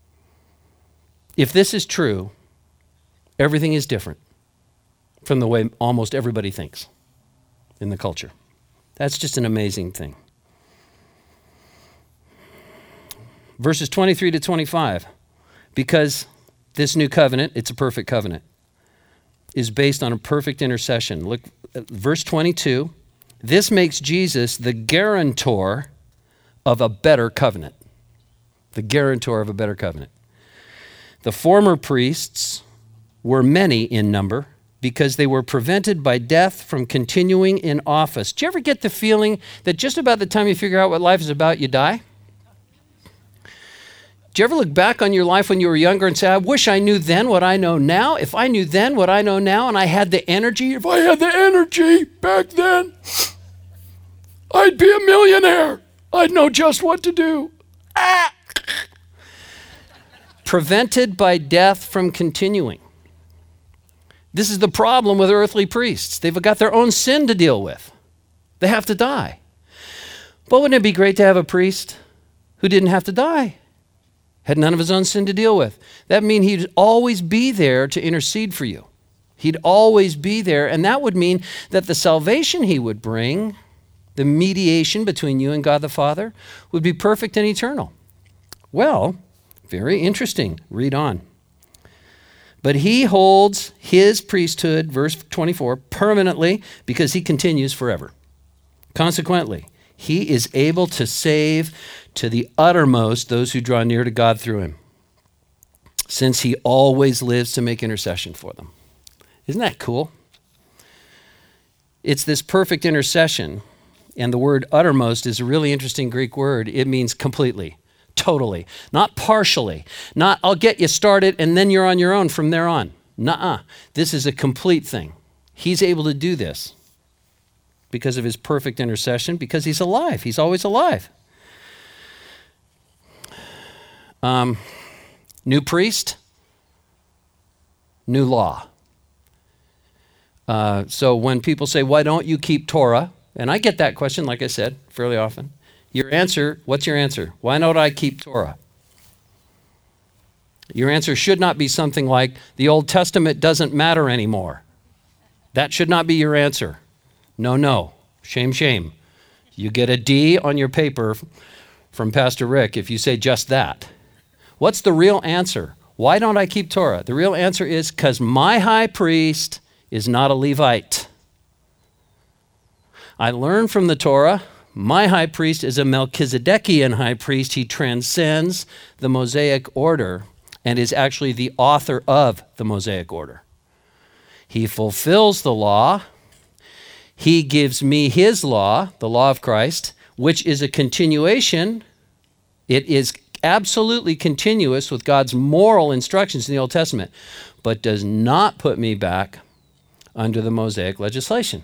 If this is true, everything is different from the way almost everybody thinks in the culture. That's just an amazing thing. Verses twenty-three to twenty-five, because this new covenant, it's a perfect covenant, is based on a perfect intercession. Look at verse twenty-two. This makes Jesus the guarantor of a better covenant. The guarantor of a better covenant. The former priests were many in number because they were prevented by death from continuing in office. Do you ever get the feeling that just about the time you figure out what life is about, you die? Do you ever look back on your life when you were younger and say, I wish I knew then what I know now? If I knew then what I know now and I had the energy, if I had the energy back then, I'd be a millionaire. I'd know just what to do. Ah! Prevented by death from continuing. This is the problem with earthly priests. They've got their own sin to deal with. They have to die. But wouldn't it be great to have a priest who didn't have to die? Had none of his own sin to deal with. That means he'd always be there to intercede for you. He'd always be there, and that would mean that the salvation he would bring, the mediation between you and God the Father, would be perfect and eternal. Well, very interesting. Read on. But he holds his priesthood, verse twenty-four, permanently because he continues forever. Consequently, he is able to save to the uttermost those who draw near to God through him, since he always lives to make intercession for them. Isn't that cool? It's this perfect intercession, and the word uttermost is a really interesting Greek word. It means completely, totally, not partially, not I'll get you started and then you're on your own from there on. Nuh-uh. This is a complete thing. He's able to do this because of his perfect intercession, because he's alive. He's always alive. Um, new priest, new law. Uh, so when people say, why don't you keep Torah? And I get that question, like I said, fairly often. Your answer, what's your answer? Why don't I keep Torah? Your answer should not be something like, the Old Testament doesn't matter anymore. That should not be your answer. No, no. Shame, shame. You get a D on your paper from Pastor Rick if you say just that. What's the real answer? Why don't I keep Torah? The real answer is because my high priest is not a Levite. I learned from the Torah, my high priest is a Melchizedekian high priest. He transcends the Mosaic order and is actually the author of the Mosaic order. He fulfills the law. He gives me his law, the law of Christ, which is a continuation. It is absolutely continuous with God's moral instructions in the Old Testament, but does not put me back under the Mosaic legislation.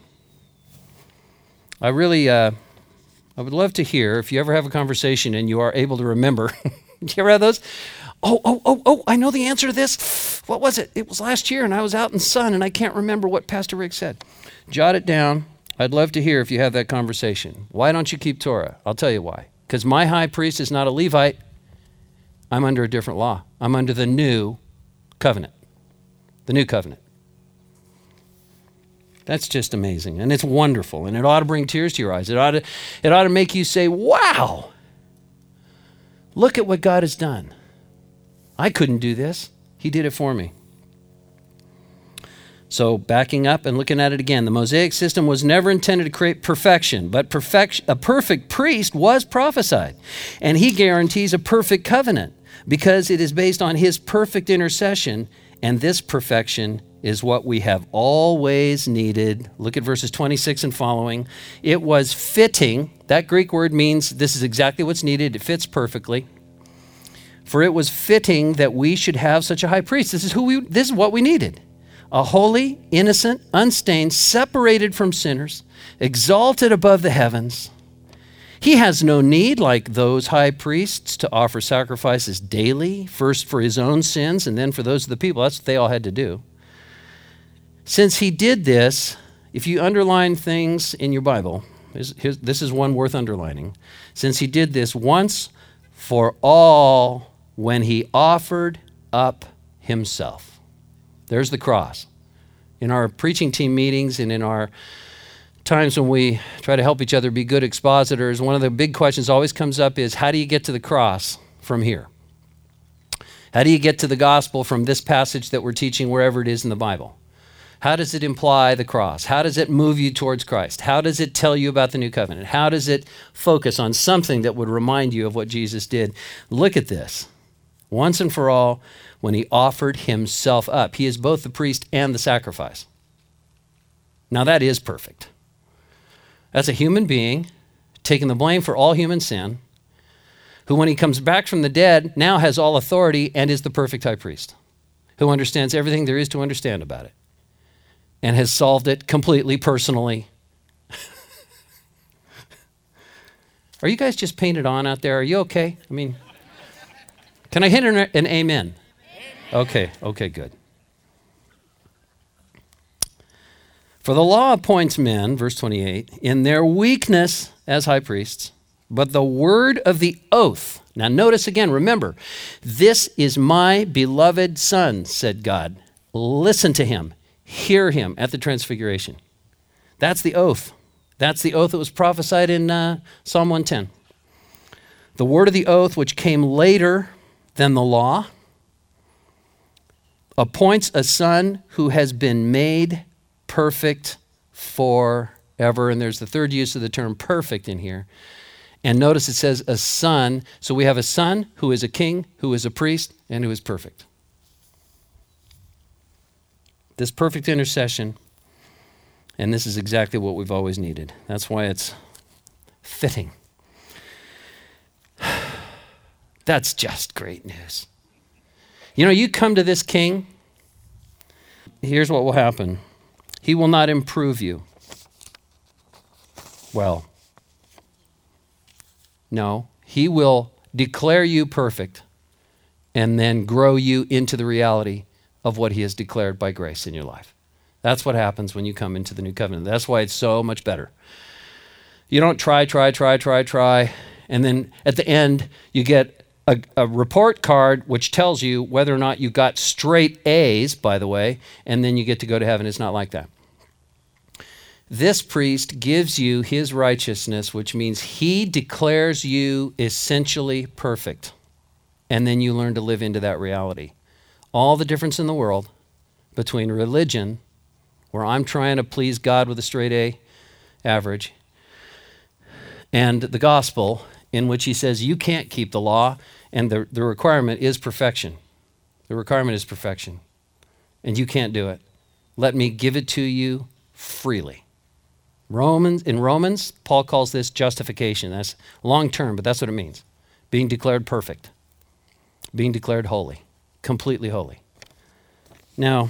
I really, uh, I would love to hear, if you ever have a conversation and you are able to remember, you ever have those? Oh, oh, oh, oh, I know the answer to this. What was it? It was last year and I was out in the sun and I can't remember what Pastor Rick said. Jot it down. I'd love to hear if you have that conversation. Why don't you keep Torah? I'll tell you why. Because my high priest is not a Levite. I'm under a different law. I'm under the new covenant. The new covenant. That's just amazing, and it's wonderful, and it ought to bring tears to your eyes. It ought to, it ought to make you say, wow, look at what God has done. I couldn't do this. He did it for me. So backing up and looking at it again, the Mosaic system was never intended to create perfection, but perfection, a perfect priest was prophesied, and he guarantees a perfect covenant because it is based on his perfect intercession, and this perfection is what we have always needed. Look at verses twenty-six and following. It was fitting. That Greek word means this is exactly what's needed. It fits perfectly. For it was fitting that we should have such a high priest. This is who we. This is what we needed. A holy, innocent, unstained, separated from sinners, exalted above the heavens. He has no need, like those high priests, to offer sacrifices daily, first for his own sins and then for those of the people. That's what they all had to do. Since he did this, if you underline things in your Bible, this is one worth underlining. Since he did this once for all when he offered up himself. There's the cross. In our preaching team meetings and in our times when we try to help each other be good expositors, one of the big questions always comes up is, how do you get to the cross from here? How do you get to the gospel from this passage that we're teaching wherever it is in the Bible? How does it imply the cross? How does it move you towards Christ? How does it tell you about the new covenant? How does it focus on something that would remind you of what Jesus did? Look at this. Once and for all, when he offered himself up. He is both the priest and the sacrifice. Now that is perfect. That's a human being taking the blame for all human sin, who when he comes back from the dead now has all authority and is the perfect high priest, who understands everything there is to understand about it and has solved it completely personally. Are you guys just painted on out there? Are you okay? I mean, can I hit an, an amen? Okay, okay, good. For the law appoints men, verse twenty-eight, in their weakness as high priests, but the word of the oath. Now notice again, remember, this is my beloved son, said God. Listen to him. hear him at the transfiguration. That's the oath. That's the oath that was prophesied in uh, Psalm one ten. The word of the oath, which came later than the law, appoints a son who has been made perfect forever. And there's the third use of the term perfect in here. And notice it says a son. So we have a son who is a king, who is a priest, and who is perfect. This perfect intercession, and this is exactly what we've always needed. That's why it's fitting. That's just great news. You know, you come to this king, here's what will happen. He will not improve you. Well, no, he will declare you perfect and then grow you into the reality of what he has declared by grace in your life. That's what happens when you come into the new covenant. That's why it's so much better. You don't try, try, try, try, try, and then at the end you get a, a report card which tells you whether or not you got straight A's, by the way, and then you get to go to heaven. It's not like that. This priest gives you his righteousness, which means he declares you essentially perfect. And then you learn to live into that reality. All the difference in the world between religion, where I'm trying to please God with a straight A average, and the gospel, in which he says you can't keep the law, and the, the requirement is perfection. The requirement is perfection. And you can't do it. Let me give it to you freely. Romans, in Romans, Paul calls this justification. That's long term, but that's what it means. Being declared perfect. Being declared holy. Completely holy. Now,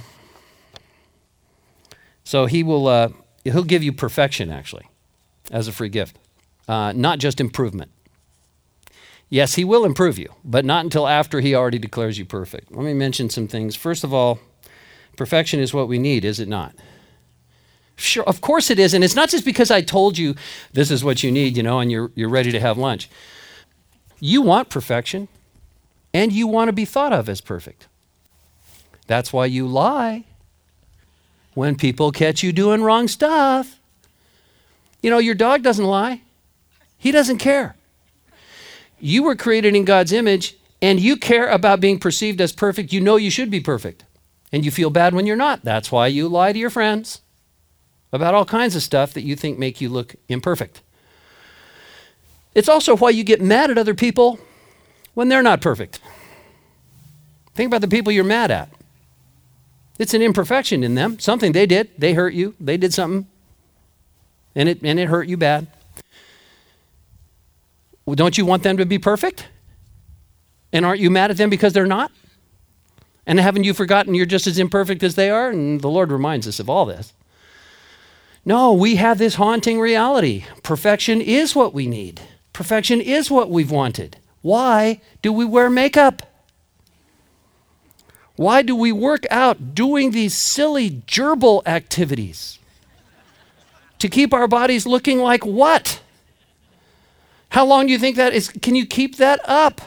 so he will, uh, he'll give you perfection, actually, as a free gift. Uh, not just improvement. Yes, he will improve you, but not until after he already declares you perfect. Let me mention some things. First of all, perfection is what we need, is it not? Sure, of course it is, and it's not just because I told you this is what you need, you know, and you're you're ready to have lunch. You want perfection, and you want to be thought of as perfect. That's why you lie when people catch you doing wrong stuff. You know, your dog doesn't lie. He doesn't care. You were created in God's image, and you care about being perceived as perfect. You know you should be perfect, and you feel bad when you're not. That's why you lie to your friends about all kinds of stuff that you think make you look imperfect. It's also why you get mad at other people when they're not perfect. Think about the people you're mad at. It's an imperfection in them, something they did. They hurt you. They did something, and it and it hurt you bad. Well, don't you want them to be perfect? And aren't you mad at them because they're not? And haven't you forgotten you're just as imperfect as they are? And the Lord reminds us of all this. No, we have this haunting reality. Perfection is what we need. Perfection is what we've wanted. Why do we wear makeup? Why do we work out doing these silly gerbil activities? To keep our bodies looking like what? How long do you think that is? Can you keep that up?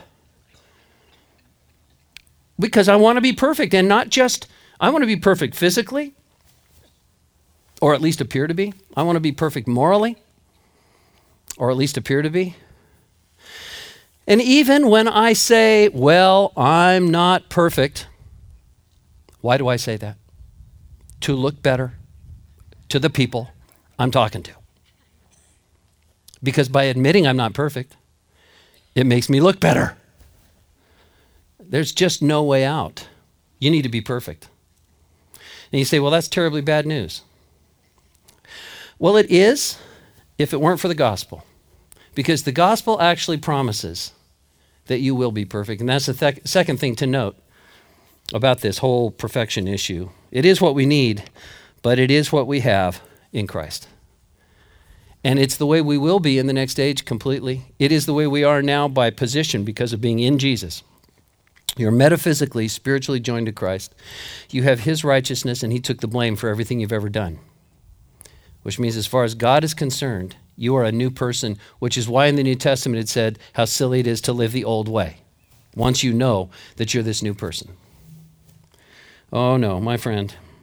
Because I want to be perfect, and not just, I want to be perfect physically, or at least appear to be. I want to be perfect morally, or at least appear to be. And even when I say, well, I'm not perfect, why do I say that? To look better to the people I'm talking to. Because by admitting I'm not perfect, it makes me look better. There's just no way out. You need to be perfect. And you say, well, that's terribly bad news. Well, it is if it weren't for the gospel. Because the gospel actually promises that you will be perfect. And that's the th- second thing to note about this whole perfection issue. It is what we need, but it is what we have in Christ. And it's the way we will be in the next age completely. It is the way we are now by position because of being in Jesus. You're metaphysically, spiritually joined to Christ. You have his righteousness, and he took the blame for everything you've ever done. Which means as far as God is concerned, you are a new person, which is why in the New Testament it said how silly it is to live the old way, once you know that you're this new person. Oh no, my friend,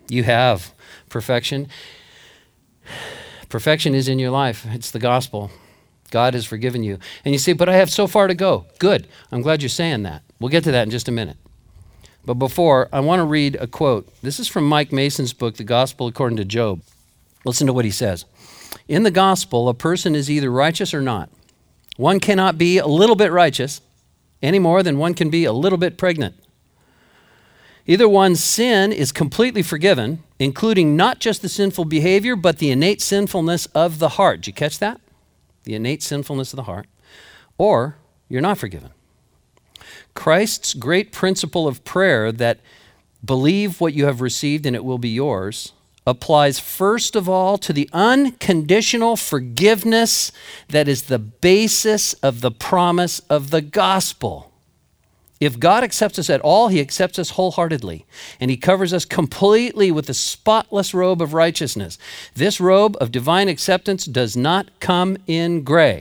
You have perfection. Perfection is in your life. It's the gospel. God has forgiven you. And you say, but I have so far to go. Good. I'm glad you're saying that. We'll get to that in just a minute. But before, I want to read a quote. This is from Mike Mason's book, The Gospel According to Job. Listen to what he says. In the gospel, a person is either righteous or not. One cannot be a little bit righteous any more than one can be a little bit pregnant. Either one's sin is completely forgiven, including not just the sinful behavior, but the innate sinfulness of the heart. Did you catch that? The innate sinfulness of the heart. Or you're not forgiven. Christ's great principle of prayer that believe what you have received and it will be yours applies first of all to the unconditional forgiveness that is the basis of the promise of the gospel. If God accepts us at all, he accepts us wholeheartedly, and he covers us completely with the spotless robe of righteousness. This robe of divine acceptance does not come in gray.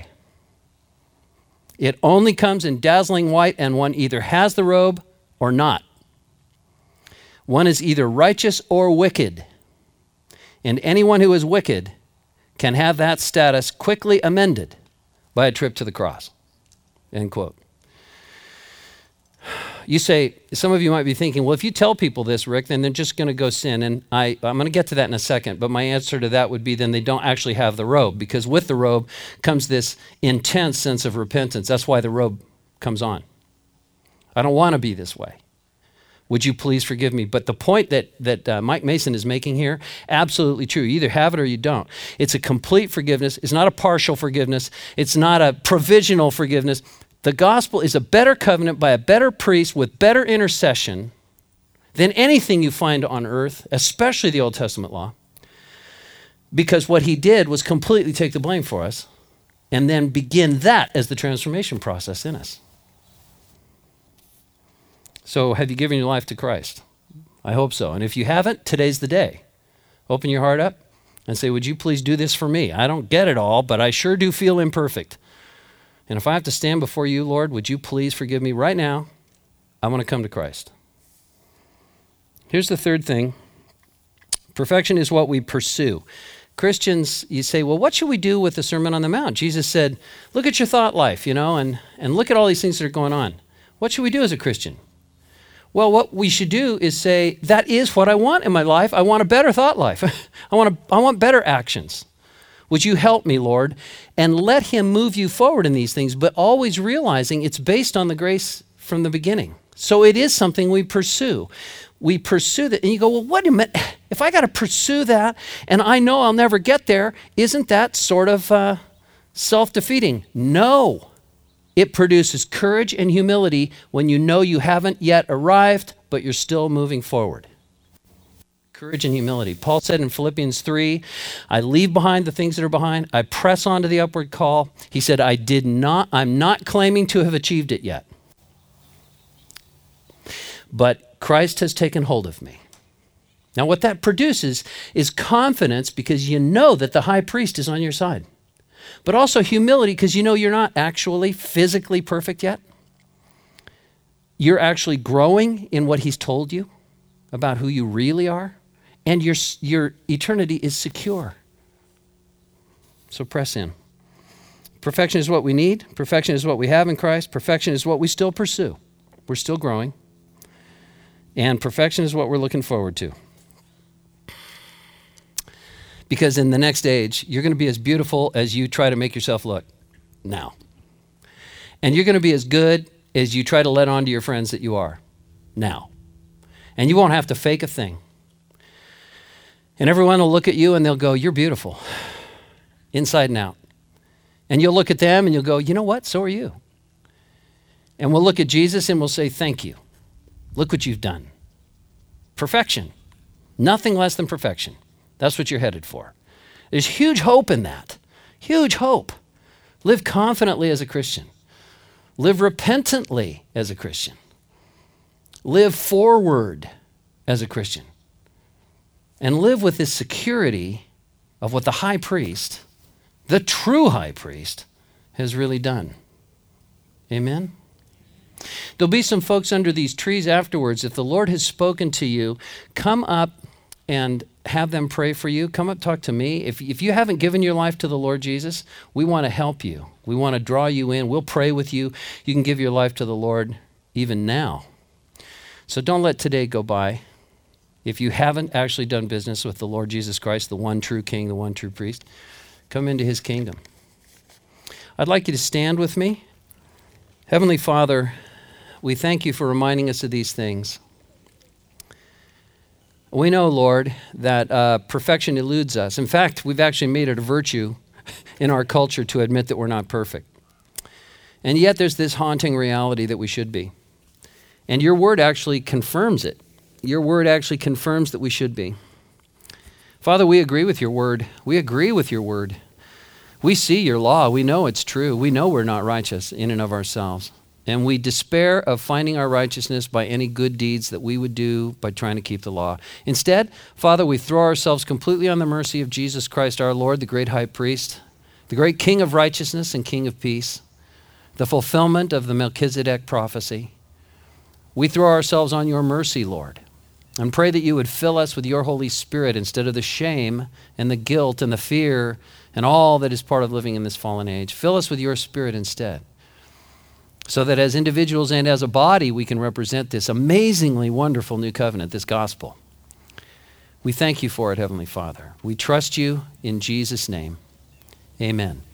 It only comes in dazzling white, and one either has the robe or not. One is either righteous or wicked. And anyone who is wicked can have that status quickly amended by a trip to the cross. End quote. You say, some of you might be thinking, well, if you tell people this, Rick, then they're just going to go sin. And I, I'm going to get to that in a second. But my answer to that would be then they don't actually have the robe, because with the robe comes this intense sense of repentance. That's why the robe comes on. I don't want to be this way. Would you please forgive me? But the point that, that uh, Mike Mason is making here, absolutely true. You either have it or you don't. It's a complete forgiveness. It's not a partial forgiveness. It's not a provisional forgiveness. The gospel is a better covenant by a better priest with better intercession than anything you find on earth, especially the Old Testament law, because what he did was completely take the blame for us and then begin that as the transformation process in us. So have you given your life to Christ? I hope so. And if you haven't, today's the day. Open your heart up and say, would you please do this for me? I don't get it all, but I sure do feel imperfect. And if I have to stand before you, Lord, would you please forgive me right now? I want to come to Christ. Here's the third thing. Perfection is what we pursue. Christians, you say, well, what should we do with the Sermon on the Mount? Jesus said, look at your thought life, you know, and, and look at all these things that are going on. What should we do as a Christian? Well, what we should do is say, that is what I want in my life. I want a better thought life. I want a, I want better actions. Would you help me, Lord? And let him move you forward in these things, but always realizing it's based on the grace from the beginning. So it is something we pursue. We pursue that. And you go, well, wait a minute. If I got to pursue that and I know I'll never get there, isn't that sort of uh, self-defeating? No. It produces courage and humility when you know you haven't yet arrived, but you're still moving forward. Courage and humility. Paul said in Philippians three, I leave behind the things that are behind. I press on to the upward call. He said, I did not, I'm not claiming to have achieved it yet. But Christ has taken hold of me. Now what that produces is confidence because you know that the high priest is on your side. But also humility because you know you're not actually physically perfect yet. You're actually growing in what he's told you about who you really are. And your, your eternity is secure. So press in. Perfection is what we need. Perfection is what we have in Christ. Perfection is what we still pursue. We're still growing. And perfection is what we're looking forward to. Because in the next age, you're going to be as beautiful as you try to make yourself look now. And you're going to be as good as you try to let on to your friends that you are now. And you won't have to fake a thing. And everyone will look at you and they'll go, you're beautiful, inside and out. And you'll look at them and you'll go, you know what? So are you. And we'll look at Jesus and we'll say, thank you. Look what you've done. Perfection. Nothing less than perfection. That's what you're headed for. There's huge hope in that. Huge hope. Live confidently as a Christian. Live repentantly as a Christian. Live forward as a Christian. And live with this security of what the high priest, the true high priest, has really done. Amen? There'll be some folks under these trees afterwards. If the Lord has spoken to you, come up and have them pray for you, come up, talk to me. If, if you haven't given your life to the Lord Jesus, we want to help you. We want to draw you in. We'll pray with you. You can give your life to the Lord even now. So don't let today go by. If you haven't actually done business with the Lord Jesus Christ, the one true King, the one true priest, come into his kingdom. I'd like you to stand with me. Heavenly Father, we thank you for reminding us of these things. We know, Lord, that uh, perfection eludes us. In fact, we've actually made it a virtue in our culture to admit that we're not perfect. And yet there's this haunting reality that we should be. And your word actually confirms it. Your word actually confirms that we should be. Father, we agree with your word. We agree with your word. We see your law. We know it's true. We know we're not righteous in and of ourselves. And we despair of finding our righteousness by any good deeds that we would do by trying to keep the law. Instead, Father, we throw ourselves completely on the mercy of Jesus Christ our Lord, the great high priest, the great King of righteousness and King of peace, the fulfillment of the Melchizedek prophecy. We throw ourselves on your mercy, Lord, and pray that you would fill us with your Holy Spirit instead of the shame and the guilt and the fear and all that is part of living in this fallen age. Fill us with your Spirit instead, so that as individuals and as a body, we can represent this amazingly wonderful new covenant, this gospel. We thank you for it, Heavenly Father. We trust you in Jesus' name. Amen.